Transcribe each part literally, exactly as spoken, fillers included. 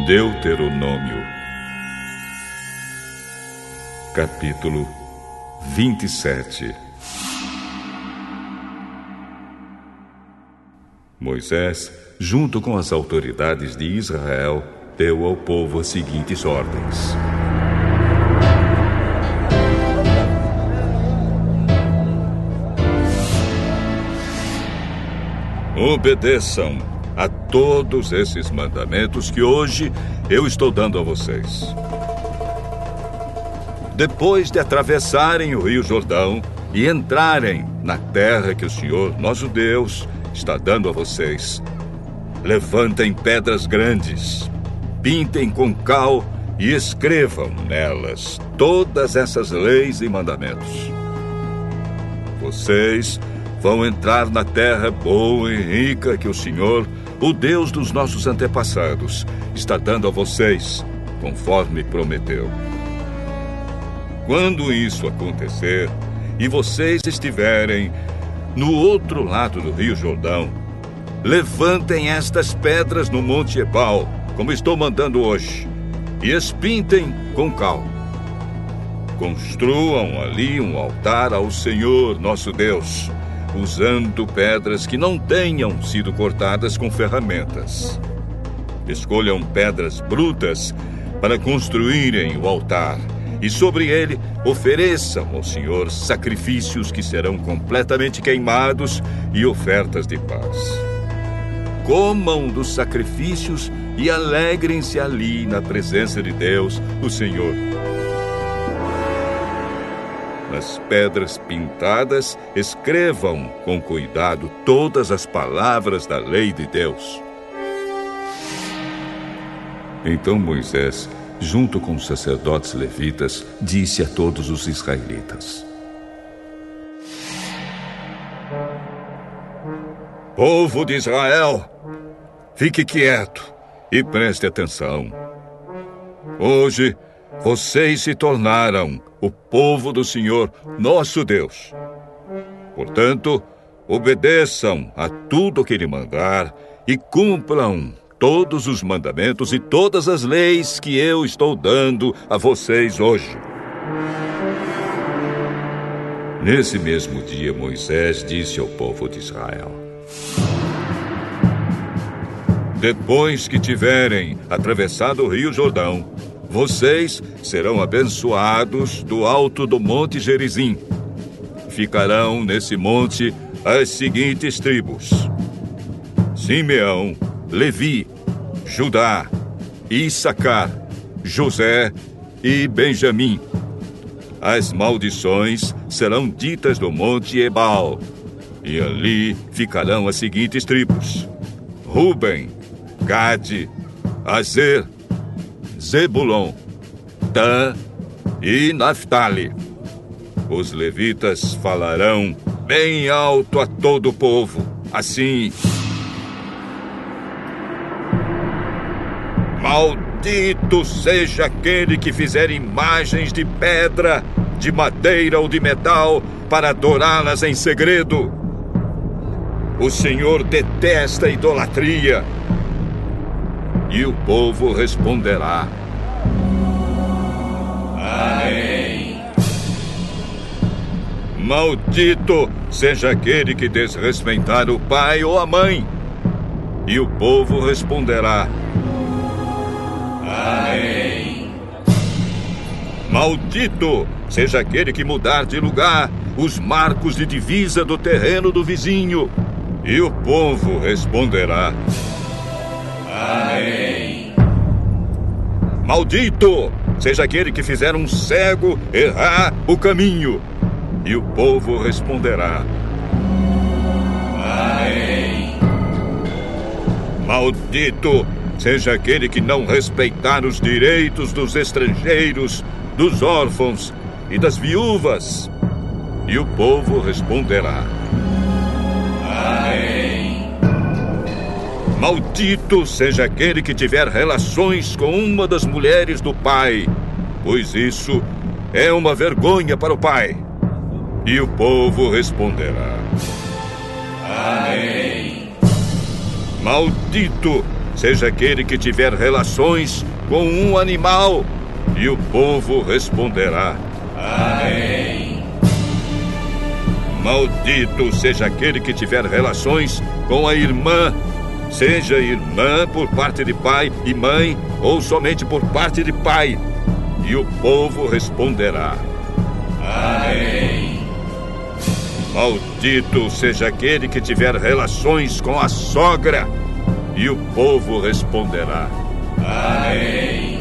Deuteronômio, capítulo vinte e sete. Moisés, junto com as autoridades de Israel, deu ao povo as seguintes ordens: obedeçam a todos esses mandamentos que hoje eu estou dando a vocês. Depois de atravessarem o Rio Jordão e entrarem na terra que o Senhor, nosso Deus, está dando a vocês, levantem pedras grandes, pintem com cal e escrevam nelas todas essas leis e mandamentos. Vocês vão entrar na terra boa e rica que o Senhor, o Deus dos nossos antepassados, está dando a vocês, conforme prometeu. Quando isso acontecer e vocês estiverem no outro lado do Rio Jordão, levantem estas pedras no Monte Ebal, como estou mandando hoje, e espintem com cal. Construam ali um altar ao Senhor, nosso Deus, usando pedras que não tenham sido cortadas com ferramentas. Escolham pedras brutas para construírem o altar, e sobre ele ofereçam ao Senhor sacrifícios que serão completamente queimados e ofertas de paz. Comam dos sacrifícios e alegrem-se ali na presença de Deus, o Senhor. Nas pedras pintadas, escrevam com cuidado todas as palavras da lei de Deus. Então Moisés, junto com os sacerdotes levitas, disse a todos os israelitas: Povo de Israel, fique quieto e preste atenção. Hoje, vocês se tornaram o povo do Senhor, nosso Deus. Portanto, obedeçam a tudo o que Ele mandar e cumpram todos os mandamentos e todas as leis que eu estou dando a vocês hoje. Nesse mesmo dia, Moisés disse ao povo de Israel: Depois que tiverem atravessado o Rio Jordão, vocês serão abençoados do alto do Monte Gerizim. Ficarão nesse monte as seguintes tribos: Simeão, Levi, Judá, Issacar, José e Benjamim. As maldições serão ditas no Monte Ebal, e ali ficarão as seguintes tribos: Ruben, Gade, Azer, Zebulon, Dan e Naftali. Os levitas falarão bem alto a todo o povo, assim: Maldito seja aquele que fizer imagens de pedra, de madeira ou de metal para adorá-las em segredo. O Senhor detesta a idolatria. E o povo responderá: Amém. Maldito seja aquele que desrespeitar o pai ou a mãe. E o povo responderá: Amém. Maldito seja aquele que mudar de lugar os marcos de divisa do terreno do vizinho. E o povo responderá: Amém. Maldito seja aquele que fizer um cego errar o caminho. E o povo responderá: Amém. Maldito seja aquele que não respeitar os direitos dos estrangeiros, dos órfãos e das viúvas. E o povo responderá: Amém. Maldito seja aquele que tiver relações com uma das mulheres do pai, pois isso é uma vergonha para o pai. E o povo responderá: Amém. Maldito seja aquele que tiver relações com um animal. E o povo responderá: Amém. Maldito seja aquele que tiver relações com a irmã, seja irmã por parte de pai e mãe, ou somente por parte de pai. E o povo responderá: Amém. Maldito seja aquele que tiver relações com a sogra. E o povo responderá: Amém.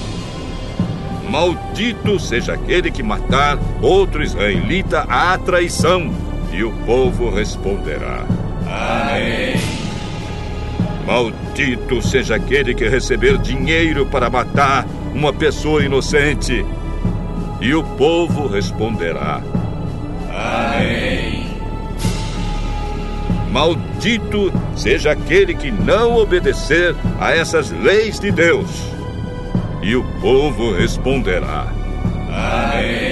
Maldito seja aquele que matar outro israelita à traição. E o povo responderá: Amém. Maldito seja aquele que receber dinheiro para matar uma pessoa inocente. E o povo responderá: Amém. Maldito seja aquele que não obedecer a essas leis de Deus. E o povo responderá: Amém.